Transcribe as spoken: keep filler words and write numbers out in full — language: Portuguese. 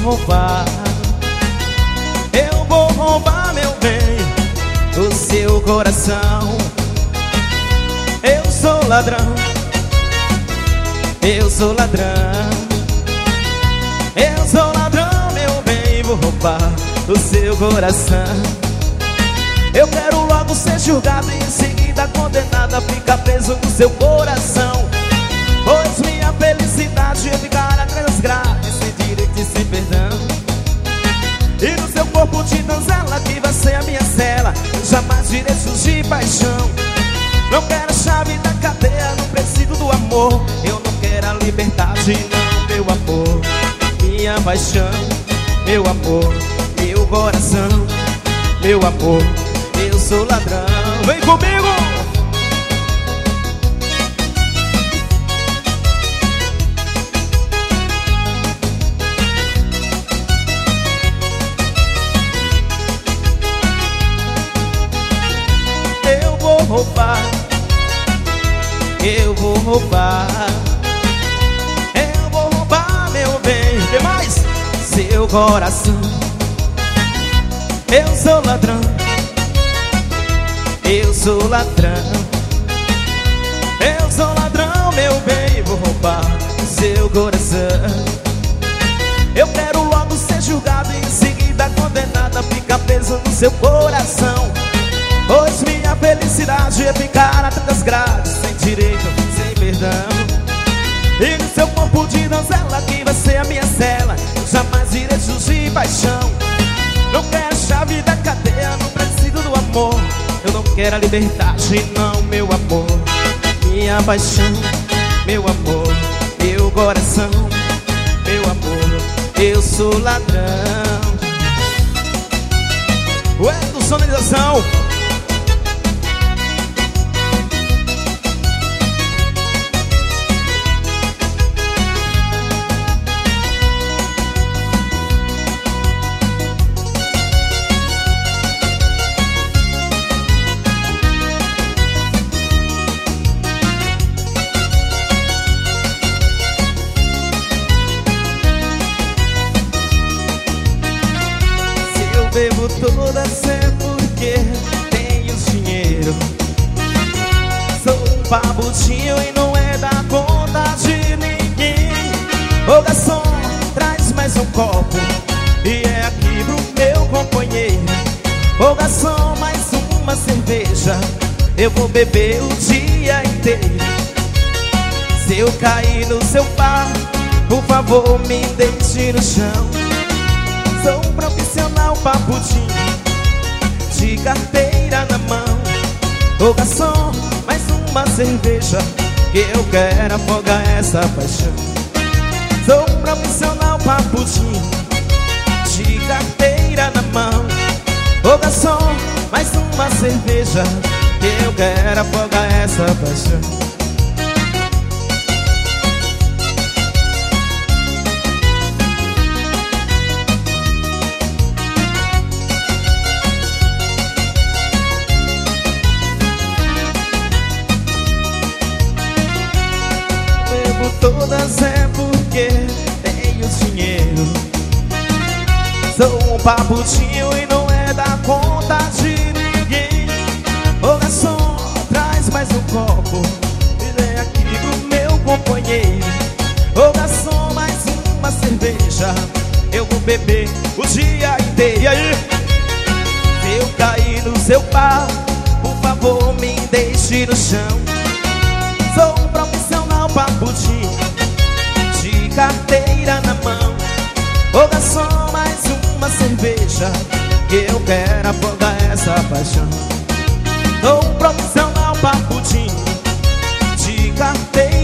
roubar, eu vou roubar, meu bem, o seu coração. Eu sou ladrão, eu sou ladrão, eu sou ladrão, meu bem, vou roubar o seu coração. Eu quero logo ser julgado e em seguida condenado a ficar preso no seu coração. Pois minha felicidade é ficar atrás das grades, sem direito e sem perdão. E no seu corpo de donzela que vai ser a minha cela, jamais direitos de paixão. Não quero a chave da cadeia, não preciso do amor. Eu não quero a liberdade, não, meu amor. Minha paixão, meu amor, meu coração, meu amor, eu sou ladrão. Vem comigo! Eu vou roubar, eu vou roubar, eu vou roubar, meu bem. O que mais? Seu coração. Eu sou ladrão, eu sou ladrão, eu sou ladrão, meu bem. Vou roubar seu coração. Eu quero logo ser julgado e em seguida condenado a ficar preso no seu coração. Pois minha felicidade é ficar atrás das grades, sem direito, sem perdão. E no seu corpo de donzela que vai ser a minha cela, jamais direitos de paixão. Não quero a chave da cadeia, não preciso do amor. Eu não quero a liberdade, não, meu amor. Minha paixão, meu amor, meu coração, meu amor, eu sou ladrão. Ué, do sonorização. Bebo todas é porque tenho dinheiro. Sou um babudinho e não é da conta de ninguém. Ô garçom, traz mais um copo e é aqui pro meu companheiro. Ô garçom, mais uma cerveja, eu vou beber o dia inteiro. Se eu cair no seu par, por favor me deixe no chão. Sou um profissional papudinho, de carteira na mão. Ô garçom, mais uma cerveja, que eu quero afogar essa paixão. Sou um profissional papudinho, de carteira na mão. Ô garçom, mais uma cerveja, que eu quero afogar essa paixão. Todas é porque tenho dinheiro. Sou um papudinho e não é da conta de ninguém. Ô garçom, traz mais um copo e vem aqui pro meu companheiro. Ô garçom, mais uma cerveja, eu vou beber o dia inteiro. E aí? Se eu cair no seu par, por favor me deixe no chão. Sou um profissional papudinho, de carteira na mão. Ô garçom, mais uma cerveja, que eu quero afogar essa paixão. Sou um profissional papudinho, de carteira